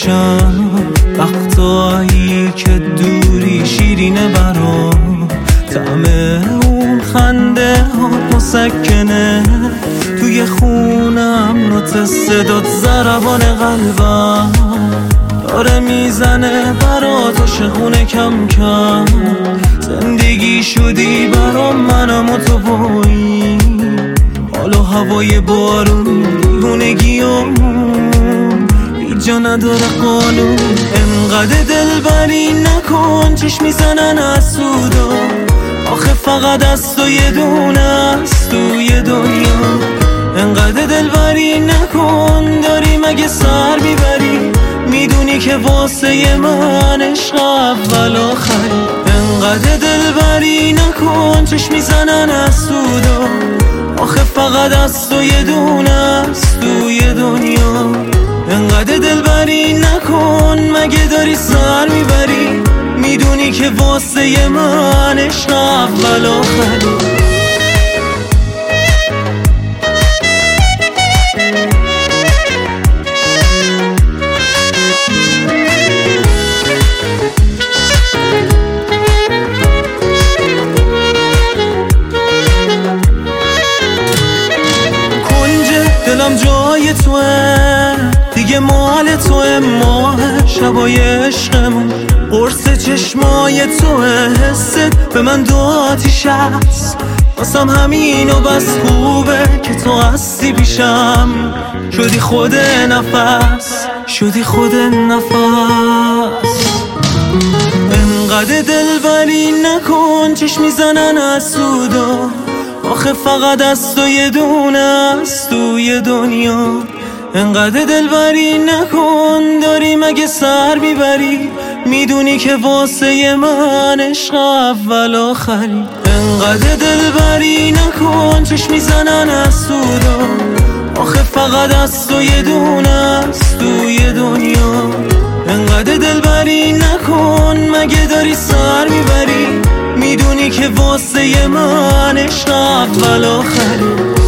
میشم وقتایی که دوری شیرینه برام، طعم اون خنده ها مسکنه توی خونم، نوت صدات ضربان قلبم داره میزنه برات عاشقونه کم کم. زندگی شدی برام منم و تو بایی، حال و هوای بارون دیوونگیامون هیچ جا نداره قانون. انقدر دلبری نکن چشم میزنن از سودا، آخه فقط از تو یه دونه است توی دنیا. انقدر دلبری نکن داری مگه سر میبری، میدونی که واسه من عشق اول آخری. انقدر دلبری نکن چشم میزنن از سودا، آخه فقط از تو یه دونه است توی دنیا. انقدر دلبری نکن مگه داری سر میبری، میدونی که واسه من عشق اول آخری. دلم جای توه دیگه، مال توه، ماه شبای عشقمون، قرص چشمای توه، حست به من دو آتیش هست واسم همین و بس خوبه که تو هستی پیشم. شدی خود نفس، شدی خود نفس. انقدر دلبری نکن چشم میزنن از سودا، آخه فقط از تو یه دونه است توی دنیا. انقدر دلبری نکن داری مگه سر میبری، میدونی که واسه من عشق اول آخری. انقدر دلبری نکن چشم میزنن از سودا، آخه فقط از تو یه دونه است توی دنیا. انقدر دلبری نکن مگه داری سر میبری، میدونی که واسه من عشق اول آخری.